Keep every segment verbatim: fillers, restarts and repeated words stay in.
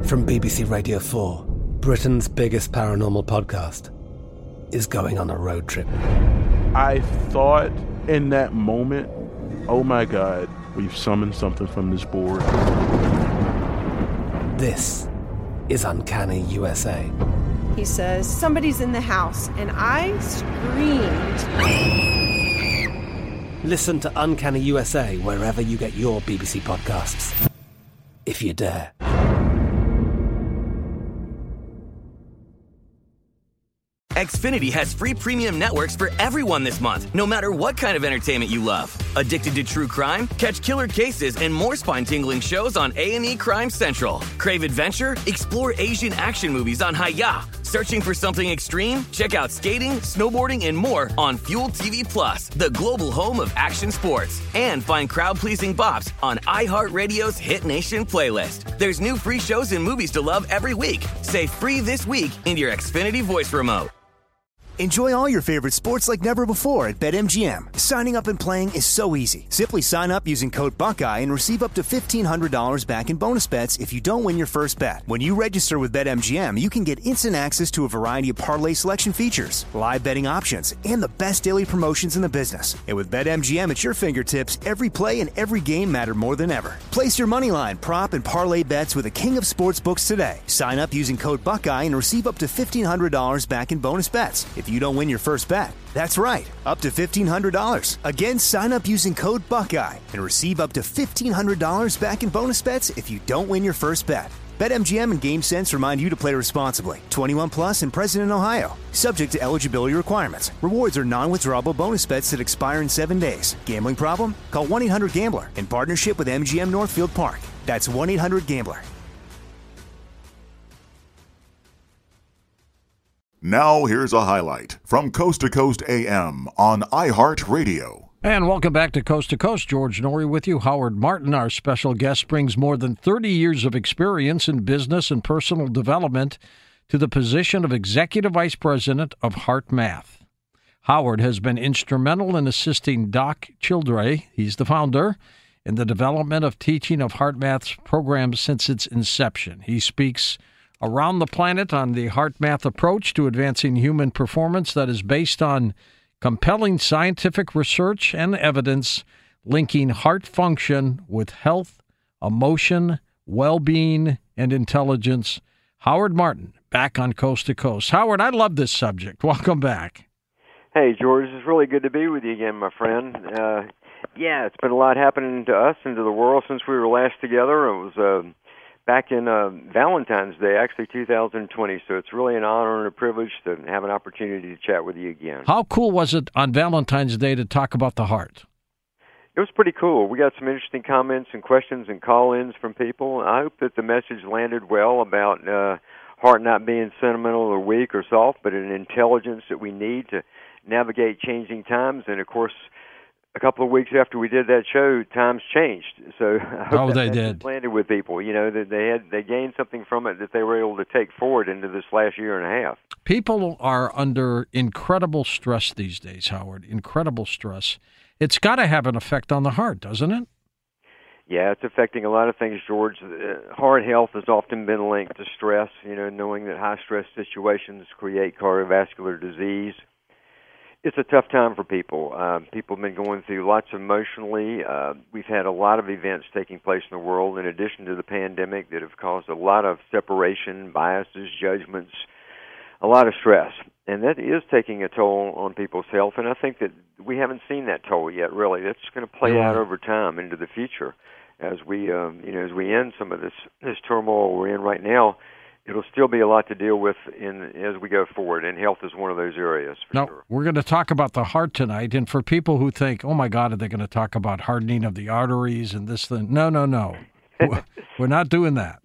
From B B C Radio four, Britain's biggest paranormal podcast is going on a road trip. I thought in that moment, oh my God, we've summoned something from this board. This is Uncanny U S A. He says, somebody's in the house, and I screamed. Listen to Uncanny U S A wherever you get your B B C podcasts, if you dare. Xfinity has free premium networks for everyone this month, no matter what kind of entertainment you love. Addicted to true crime? Catch killer cases and more spine-tingling shows on A and E Crime Central. Crave adventure? Explore Asian action movies on Hi-Ya. Searching for something extreme? Check out skating, snowboarding, and more on Fuel T V Plus, the global home of action sports. And find crowd-pleasing bops on iHeartRadio's Hit Nation playlist. There's new free shows and movies to love every week. Say free this week in your Xfinity voice remote. Enjoy all your favorite sports like never before at BetMGM. Signing up and playing is so easy. Simply sign up using code Buckeye and receive up to fifteen hundred dollars back in bonus bets if you don't win your first bet. When you register with BetMGM, you can get instant access to a variety of parlay selection features, live betting options, and the best daily promotions in the business. And with BetMGM at your fingertips, every play and every game matter more than ever. Place your moneyline, prop, and parlay bets with the king of sportsbooks today. Sign up using code Buckeye and receive up to fifteen hundred dollars back in bonus bets if you don't win your first bet. That's right, up to fifteen hundred dollars. Again, sign up using code Buckeye and receive up to fifteen hundred dollars back in bonus bets if you don't win your first bet. BetMGM and GameSense remind you to play responsibly. twenty-one plus and present in Ohio. Subject to eligibility requirements. Rewards are non-withdrawable bonus bets that expire in seven days. Gambling problem? Call one eight hundred gambler in partnership with M G M Northfield Park. That's one eight hundred gambler. Now here's a highlight from Coast to Coast A M on iHeartRadio. And welcome back to Coast to Coast. George Noory with you. Howard Martin, our special guest, brings more than thirty years of experience in business and personal development to the position of Executive Vice President of HeartMath. Howard has been instrumental in assisting Doc Childre, he's the founder, in the development of teaching of HeartMath's program since its inception. He speaks around the planet on the HeartMath approach to advancing human performance that is based on compelling scientific research and evidence linking heart function with health, emotion, well-being, and intelligence. Howard Martin, back on Coast to Coast. Howard, I love this subject. Welcome back. Hey, George. It's really good to be with you again, my friend. Uh, yeah, it's been a lot happening to us and to the world since we were last together. It was uh, back in uh, Valentine's Day, actually two thousand twenty, so it's really an honor and a privilege to have an opportunity to chat with you again. How cool was it on Valentine's Day to talk about the heart? It was pretty cool. We got some interesting comments and questions and call-ins from people. I hope that the message landed well about uh, heart not being sentimental or weak or soft, but an intelligence that we need to navigate changing times. And, of course, a couple of weeks after we did that show, times changed. So I hope oh, that they message did. landed with people. You know, that they had they gained something from it that they were able to take forward into this last year and a half. People are under incredible stress these days, Howard. Incredible stress. It's got to have an effect on the heart, doesn't it? Yeah, it's affecting a lot of things, George. Uh, heart health has often been linked to stress, you know, knowing that high-stress situations create cardiovascular disease. It's a tough time for people. Uh, people have been going through lots emotionally. Uh, we've had a lot of events taking place in the world in addition to the pandemic that have caused a lot of separation, biases, judgments, a lot of stress. And that is taking a toll on people's health, and I think that we haven't seen that toll yet, really. That's going to play Yeah. out over time into the future as we, um, you know, as we end some of this, this turmoil we're in right now. It'll still be a lot to deal with in as we go forward, and health is one of those areas. For now, sure. We're going to talk about the heart tonight, and for people who think, oh, my God, are they going to talk about hardening of the arteries and this thing? No, no, no. We're not doing that.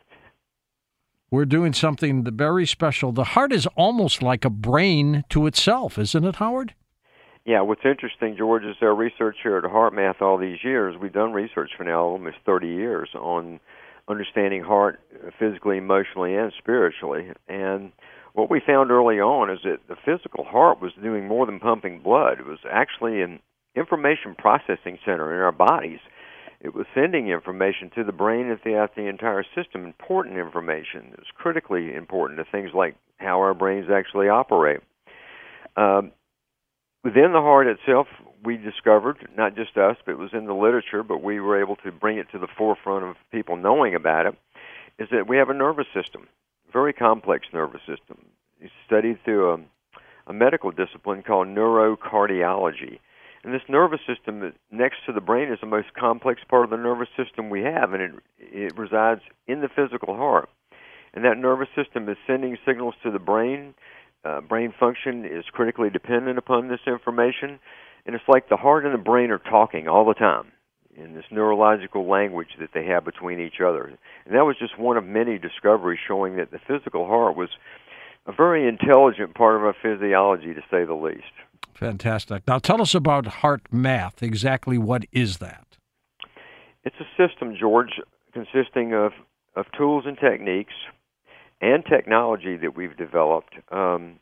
We're doing something very special. The heart is almost like a brain to itself, isn't it, Howard? Yeah, what's interesting, George, is our research here at HeartMath all these years. We've done research for now almost thirty years on understanding heart physically, emotionally, and spiritually. And what we found early on is that the physical heart was doing more than pumping blood. It was actually an information processing center in our bodies. It was sending information to the brain and throughout the entire system, important information. It was critically important to things like how our brains actually operate. Um, within the heart itself, we discovered, not just us, but it was in the literature, but we were able to bring it to the forefront of people knowing about it, is that we have a nervous system, very complex nervous system. It's studied through a, a medical discipline called neurocardiology. And this nervous system next to the brain is the most complex part of the nervous system we have, and it, it resides in the physical heart. And that nervous system is sending signals to the brain. Uh, brain function is critically dependent upon this information. And it's like the heart and the brain are talking all the time in this neurological language that they have between each other. And that was just one of many discoveries showing that the physical heart was a very intelligent part of our physiology, to say the least. Fantastic. Now tell us about HeartMath. Exactly what is that? It's a system, George, consisting of, of tools and techniques and technology that we've developed, um,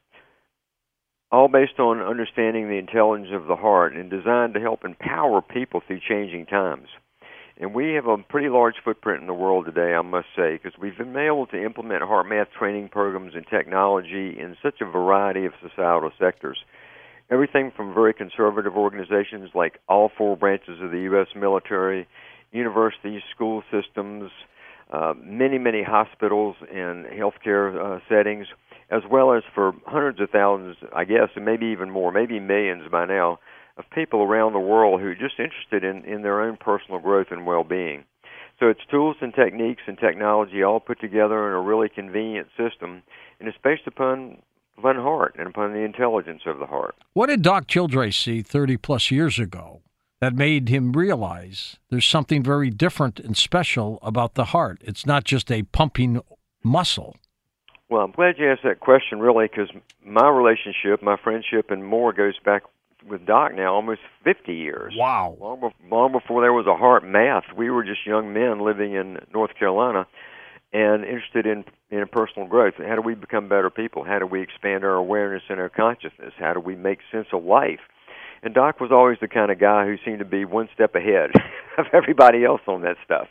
all based on understanding the intelligence of the heart and designed to help empower people through changing times. And we have a pretty large footprint in the world today, I must say, because we've been able to implement HeartMath training programs and technology in such a variety of societal sectors. Everything from very conservative organizations like all four branches of the U S military, universities, school systems, uh, many, many hospitals and healthcare uh, settings, as well as for hundreds of thousands, I guess, and maybe even more, maybe millions by now, of people around the world who are just interested in, in their own personal growth and well-being. So it's tools and techniques and technology all put together in a really convenient system, and it's based upon upon heart and upon the intelligence of the heart. What did Doc Childress see thirty-plus years ago that made him realize there's something very different and special about the heart? It's not just a pumping muscle. Well, I'm glad you asked that question, really, because my relationship, my friendship, and more goes back with Doc now almost fifty years. Wow. Long, be- long before there was a HeartMath. We were just young men living in North Carolina and interested in, in personal growth. How do we become better people? How do we expand our awareness and our consciousness? How do we make sense of life? And Doc was always the kind of guy who seemed to be one step ahead of everybody else on that stuff.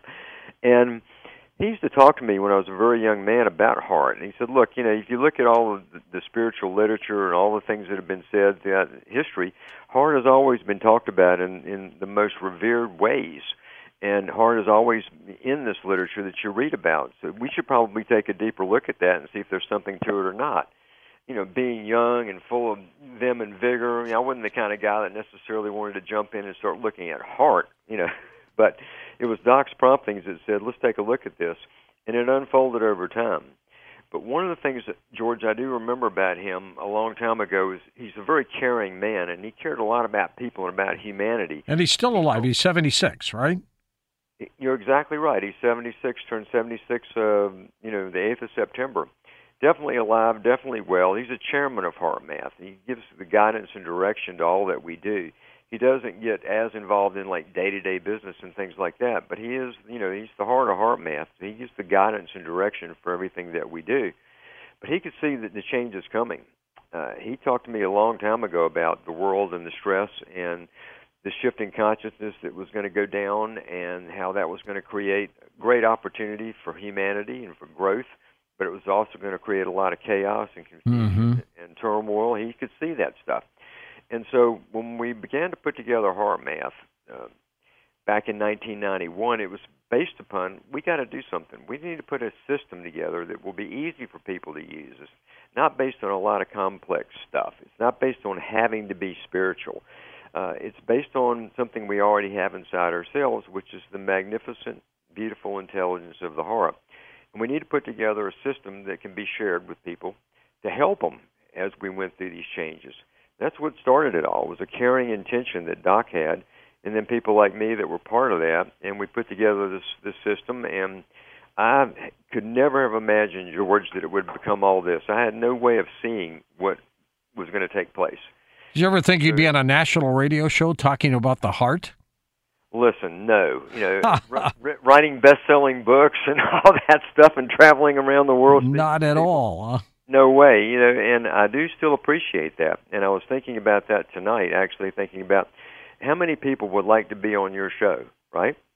And he used to talk to me when I was a very young man about heart. And he said, look, you know, if you look at all of the, the spiritual literature and all the things that have been said throughout history, heart has always been talked about in, in the most revered ways. And heart is always in this literature that you read about. So we should probably take a deeper look at that and see if there's something to it or not. You know, being young and full of vim and vigor, I mean, I wasn't the kind of guy that necessarily wanted to jump in and start looking at heart, you know. But it was Doc's promptings that said, let's take a look at this. And it unfolded over time. But one of the things that, George, I do remember about him a long time ago is he's a very caring man, and he cared a lot about people and about humanity. And he's still alive. He's seventy-six, right? You're exactly right. He's seventy-six, turned seventy-six, uh, you know, the eighth of September. Definitely alive, definitely well. He's a chairman of HeartMath. He gives the guidance and direction to all that we do. He doesn't get as involved in, like, day-to-day business and things like that, but he is, you know, he's the heart of HeartMath. He gives the guidance and direction for everything that we do. But he could see that the change is coming. Uh, he talked to me a long time ago about the world and the stress and the shift in consciousness that was going to go down and how that was going to create great opportunity for humanity and for growth, but it was also going to create a lot of chaos and confusion mm-hmm. and turmoil. He could see that stuff. And so when we began to put together HeartMath uh, back in nineteen ninety-one, it was based upon, we got to do something. We need to put a system together that will be easy for people to use. It's not based on a lot of complex stuff. It's not based on having to be spiritual. Uh, it's based on something we already have inside ourselves, which is the magnificent, beautiful intelligence of the heart. And we need to put together a system that can be shared with people to help them as we went through these changes. That's what started it all, was a caring intention that Doc had, and then people like me that were part of that, and we put together this, this system, and I could never have imagined, George, that it would become all this. I had no way of seeing what was going to take place. Did you ever think you'd be on a national radio show talking about the heart? Listen, no. You know, r- r- writing best-selling books and all that stuff and traveling around the world. Not at all. Huh? No way. You know, and I do still appreciate that. And I was thinking about that tonight, actually thinking about how many people would like to be on your show, right?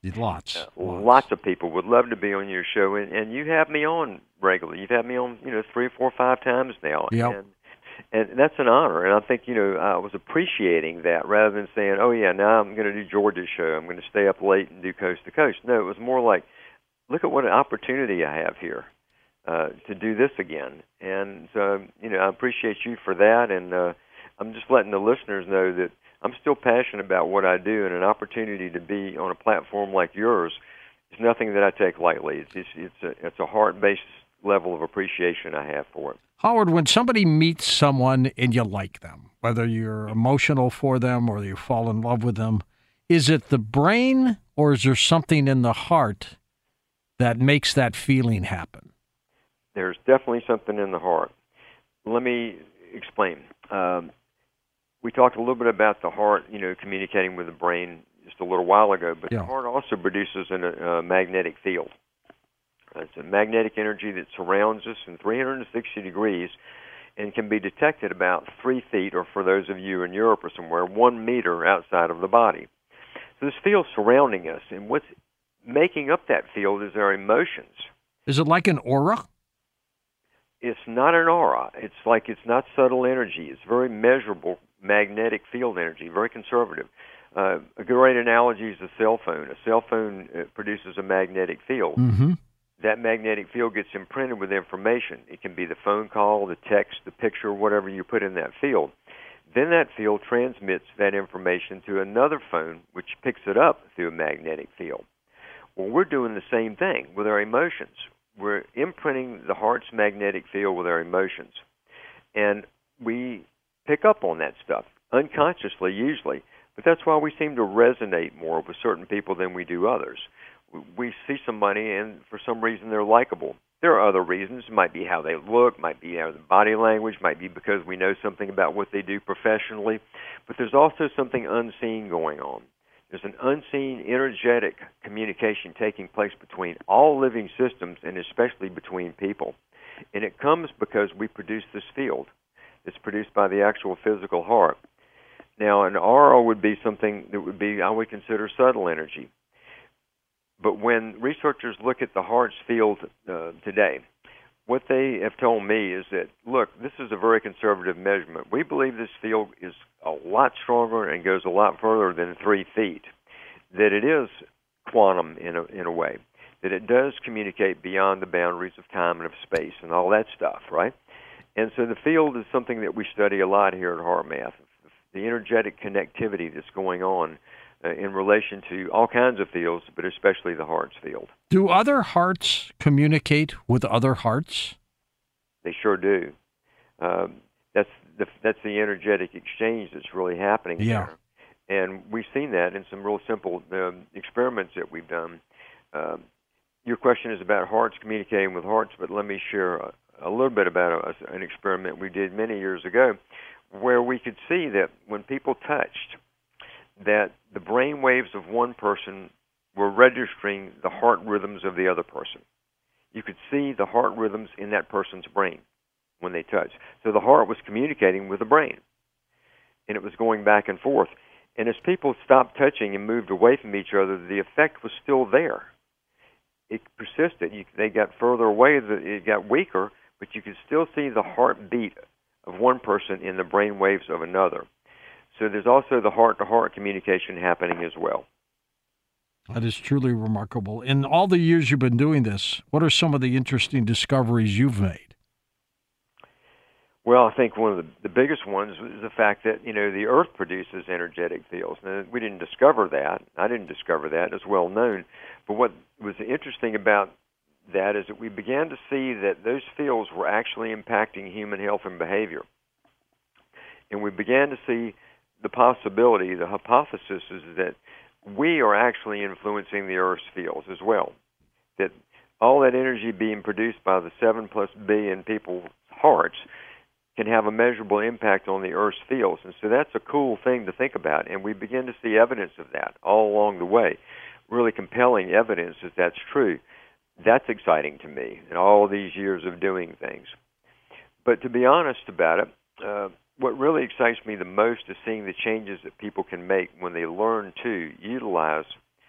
Lots, uh, lots. Lots of people would love to be on your show, and, and you have me on regularly. You've had me on, you know, three, four, five times now. Yep. And, and that's an honor. And I think, you know, I was appreciating that rather than saying, oh, yeah, now I'm going to do George's show. I'm going to stay up late and do Coast to Coast. No, it was more like, look at what an opportunity I have here uh, to do this again. And so, you know, I appreciate you for that. And uh, I'm just letting the listeners know that I'm still passionate about what I do, and an opportunity to be on a platform like yours is nothing that I take lightly. It's it's, it's a it's a heart-based level of appreciation I have for it. Howard, when somebody meets someone and you like them, whether you're emotional for them or you fall in love with them, is it the brain or is there something in the heart that makes that feeling happen? There's definitely something in the heart. Let me explain. Um, We talked a little bit about the heart, you know, communicating with the brain just a little while ago, but yeah. the heart also produces an, a magnetic field. It's a magnetic energy that surrounds us in three hundred sixty degrees and can be detected about three feet, or for those of you in Europe or somewhere, one meter outside of the body. So this field surrounding us, and what's making up that field is our emotions. Is it like an aura? It's not an aura. It's like it's not subtle energy. It's very measurable magnetic field energy, very conservative. Uh, a great analogy is a cell phone. A cell phone uh, produces a magnetic field. Mm-hmm. That magnetic field gets imprinted with information. It can be the phone call, the text, the picture, whatever you put in that field. Then that field transmits that information to another phone, which picks it up through a magnetic field. Well, we're doing the same thing with our emotions. We're imprinting the heart's magnetic field with our emotions. And we pick up on that stuff, unconsciously usually, but that's why we seem to resonate more with certain people than we do others. We see somebody, and for some reason they're likable. There are other reasons. It might be how they look, might be how the body language, might be because we know something about what they do professionally, but there's also something unseen going on. There's an unseen, energetic communication taking place between all living systems, and especially between people. And it comes because we produce this field. It's produced by the actual physical heart. Now, an aura would be something that would be, I would consider, subtle energy. But when researchers look at the heart's field uh, today, what they have told me is that, look, this is a very conservative measurement. We believe this field is a lot stronger and goes a lot further than three feet, that it is quantum in a, in a way, that it does communicate beyond the boundaries of time and of space and all that stuff, right? And so the field is something that we study a lot here at HeartMath, the energetic connectivity that's going on uh, in relation to all kinds of fields, but especially the heart's field. Do other hearts communicate with other hearts? They sure do. Um, that's the that's the energetic exchange that's really happening yeah. there. And we've seen that in some real simple um, experiments that we've done. Um, your question is about hearts communicating with hearts, but let me share a, a little bit about a, an experiment we did many years ago where we could see that when people touched, that the brain waves of one person were registering the heart rhythms of the other person. You could see the heart rhythms in that person's brain when they touched. So the heart was communicating with the brain, and it was going back and forth. And as people stopped touching and moved away from each other, the effect was still there. It persisted. You, they got further away, it got weaker, but you could still see the heartbeat of one person in the brain waves of another. So there's also the heart-to-heart communication happening as well. That is truly remarkable. In all the years you've been doing this, what are some of the interesting discoveries you've made? Well, I think one of the, the biggest ones is the fact that, you know, the Earth produces energetic fields. Now, we didn't discover that. I didn't discover that. It's well known. But what was interesting about that is that we began to see that those fields were actually impacting human health and behavior. And we began to see the possibility, the hypothesis is that we are actually influencing the Earth's fields as well. That all that energy being produced by the seven plus billion people's hearts can have a measurable impact on the Earth's fields. And so that's a cool thing to think about. And we begin to see evidence of that all along the way, really compelling evidence that that's true. That's exciting to me in all these years of doing things. But to be honest about it, uh, what really excites me the most is seeing the changes that people can make when they learn to utilize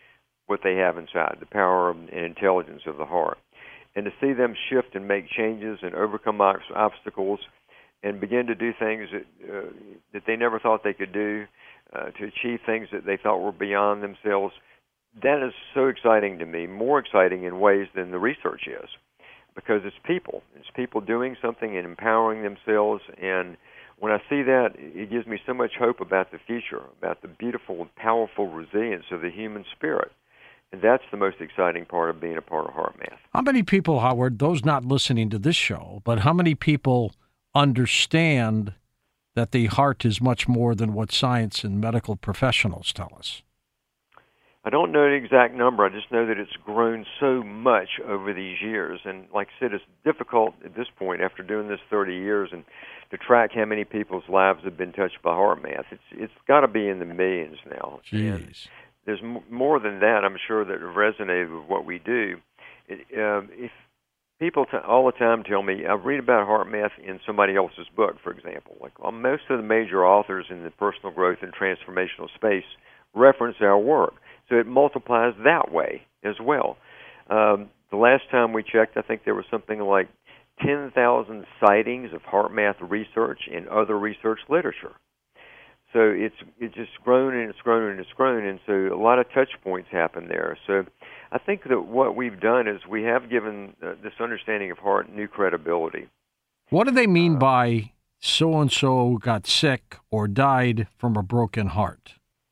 what they have inside, the power and intelligence of the heart. And to see them shift and make changes and overcome obstacles and begin to do things that, uh, that they never thought they could do, uh, to achieve things that they thought were beyond themselves, that is so exciting to me, more exciting in ways than the research is, because it's people. It's people doing something and empowering themselves. And when I see that, it gives me so much hope about the future, about the beautiful and powerful resilience of the human spirit. And that's the most exciting part of being a part of HeartMath. How many people, Howard, those not listening to this show, but how many people understand that the heart is much more than what science and medical professionals tell us? I don't know the exact number. I just know that it's grown so much over these years. And like I said, it's difficult at this point, after doing this thirty years, and to track how many people's lives have been touched by HeartMath. It's It's got to be in the millions now. Jeez. And there's m- more than that, I'm sure, that have resonated with what we do. It, um, if people t- all the time tell me, I read about HeartMath in somebody else's book, for example. Like well, most of the major authors in the personal growth and transformational space reference our work. So it multiplies that way as well. Um, the last time we checked, I think there was something like ten thousand sightings of HeartMath research in other research literature. So it's it's just grown and it's grown and it's grown, and so a lot of touch points happen there. So I think that what we've done is we have given uh, this understanding of heart new credibility. What do they mean uh, by so-and-so got sick or died from a broken heart?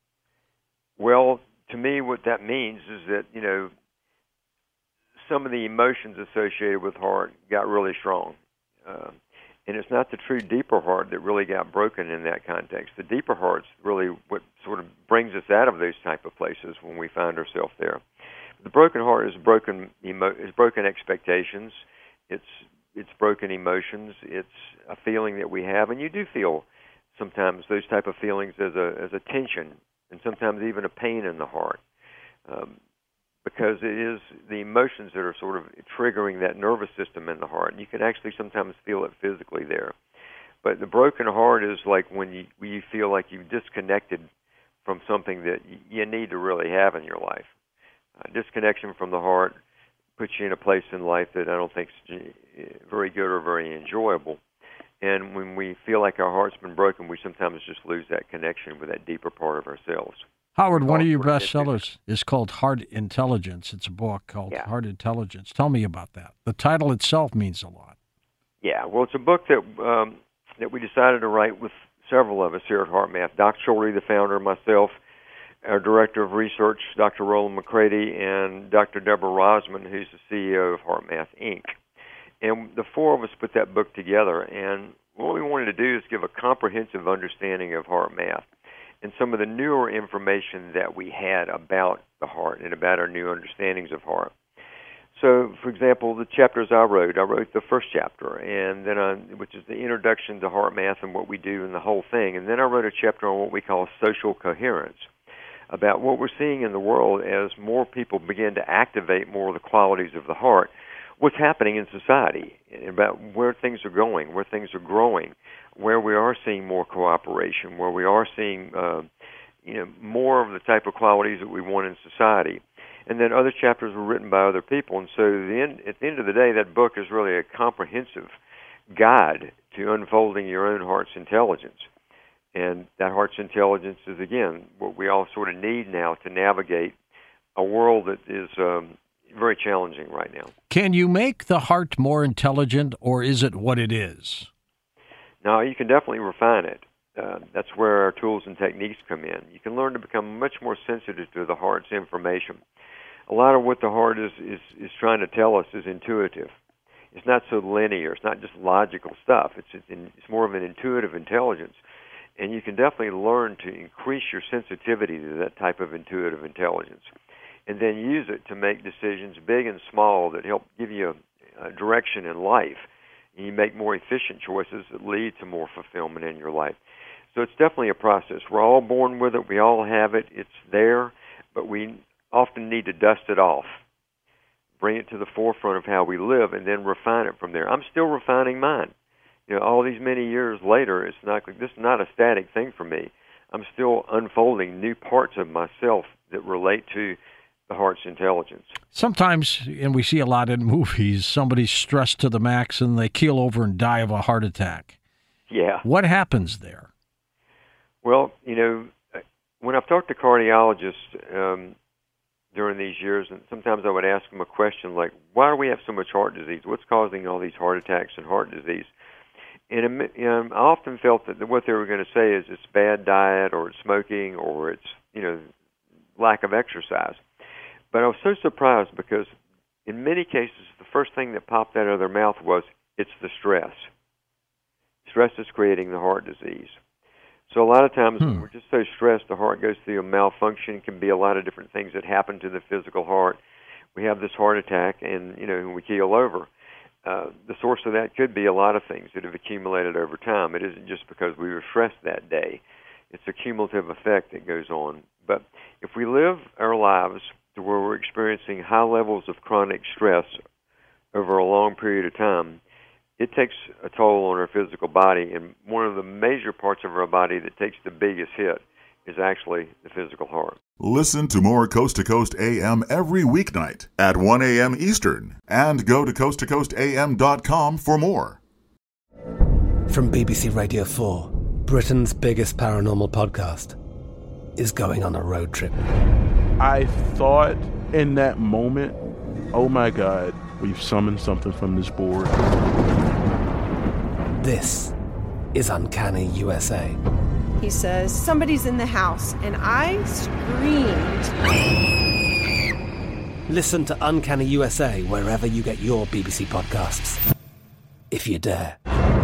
Well, to me, what that means is that, you know, some of the emotions associated with heart got really strong. Uh, and it's not the true deeper heart that really got broken in that context. The deeper heart's really what sort of brings us out of those type of places when we find ourselves there. The broken heart is broken emo- is broken expectations. It's it's broken emotions. It's a feeling that we have, and you do feel sometimes those type of feelings as a as a tension, and sometimes even a pain in the heart, um, because it is the emotions that are sort of triggering that nervous system in the heart. And you can actually sometimes feel it physically there. But the broken heart is like when you, when you feel like you've disconnected from something that you need to really have in your life. Uh, disconnection from the heart puts you in a place in life that I don't think is very good or very enjoyable. And when we feel like our heart's been broken, we sometimes just lose that connection with that deeper part of ourselves. Howard, one of your bestsellers is called Heart Intelligence. It's a book called yeah. Heart Intelligence. Tell me about that. The title itself means a lot. Yeah, well, it's a book that um, that we decided to write with several of us here at HeartMath. Doc Shorty, the founder, myself, our director of research, Doctor Roland McCready, and Doctor Deborah Rosman, who's the C E O of HeartMath, Incorporated. And the four of us put that book together, and what we wanted to do is give a comprehensive understanding of HeartMath and some of the newer information that we had about the heart and about our new understandings of heart. So, for example, the chapters I wrote, I wrote the first chapter, and then I, which is the introduction to HeartMath and what we do and the whole thing. And then I wrote a chapter on what we call social coherence, about what we're seeing in the world as more people begin to activate more of the qualities of the heart, what's happening in society, about where things are going, where things are growing, where we are seeing more cooperation, where we are seeing uh, you know, more of the type of qualities that we want in society. And then other chapters were written by other people. And so the end, at the end of the day, that book is really a comprehensive guide to unfolding your own heart's intelligence. And that heart's intelligence is, again, what we all sort of need now to navigate a world that is um, very challenging right now. Can you make the heart more intelligent, or is it what it is? No, you can definitely refine it. Uh, that's where our tools and techniques come in. You can learn to become much more sensitive to the heart's information. A lot of what the heart is, is, is trying to tell us is intuitive. It's not so linear. It's not just logical stuff. It's, it's, it's more of an intuitive intelligence. And you can definitely learn to increase your sensitivity to that type of intuitive intelligence, and then use it to make decisions, big and small, that help give you a, a direction in life. And you make more efficient choices that lead to more fulfillment in your life. So it's definitely a process. We're all born with it. We all have it. It's there, but we often need to dust it off, bring it to the forefront of how we live, and then refine it from there. I'm still refining mine. You know, all these many years later, it's not this is not a static thing for me. I'm still unfolding new parts of myself that relate to the the heart's intelligence. Sometimes, and we see a lot in movies, somebody's stressed to the max and they keel over and die of a heart attack. Yeah. What happens there? Well, you know, when I've talked to cardiologists um, during these years, and sometimes I would ask them a question like, why do we have so much heart disease? What's causing all these heart attacks and heart disease? And you know, I often felt that what they were going to say is it's bad diet, or it's smoking, or it's, you know, lack of exercise. But I was so surprised because in many cases, the first thing that popped out of their mouth was, it's the stress. Stress is creating the heart disease. So a lot of times hmm. when we're just so stressed, the heart goes through a malfunction. It can be a lot of different things that happen to the physical heart. We have this heart attack, and, you know, we keel over. Uh, the source of that could be a lot of things that have accumulated over time. It isn't just because we were stressed that day. It's a cumulative effect that goes on. But if we live our lives to where we're experiencing high levels of chronic stress over a long period of time, it takes a toll on our physical body. And one of the major parts of our body that takes the biggest hit is actually the physical heart. Listen to more Coast to Coast A M every weeknight at one a.m. Eastern, and go to coast to coast a m dot com for more. From B B C Radio four, Britain's biggest paranormal podcast is going on a road trip. I thought in that moment, oh my God, we've summoned something from this board. This is Uncanny U S A. He says, somebody's in the house, and I screamed. Listen to Uncanny U S A wherever you get your B B C podcasts, if you dare.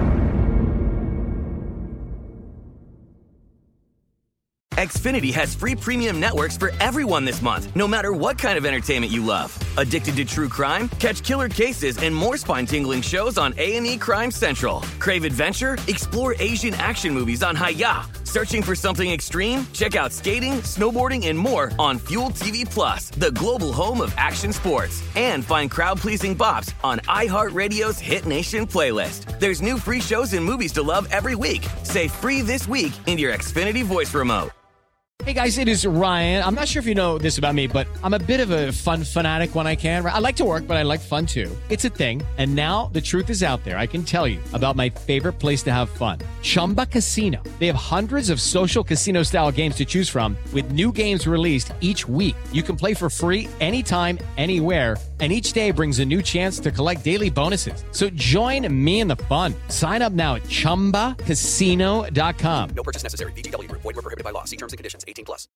Xfinity has free premium networks for everyone this month, no matter what kind of entertainment you love. Addicted to true crime? Catch killer cases and more spine-tingling shows on A and E Crime Central. Crave adventure? Explore Asian action movies on Hi-Ya. Searching for something extreme? Check out skating, snowboarding, and more on Fuel T V Plus, the global home of action sports. And find crowd-pleasing bops on iHeartRadio's Hit Nation playlist. There's new free shows and movies to love every week. Say free this week in your Xfinity voice remote. Hey guys, it is Ryan. I'm not sure if you know this about me, but I'm a bit of a fun fanatic when I can. I like to work, but I like fun too. It's a thing. And now the truth is out there. I can tell you about my favorite place to have fun. Chumba Casino. They have hundreds of social casino style games to choose from with new games released each week. You can play for free anytime, anywhere. And each day brings a new chance to collect daily bonuses. So join me in the fun. Sign up now at chumba casino dot com. No purchase necessary. V G W Group. Void where prohibited by law. See terms and conditions. eighteen plus.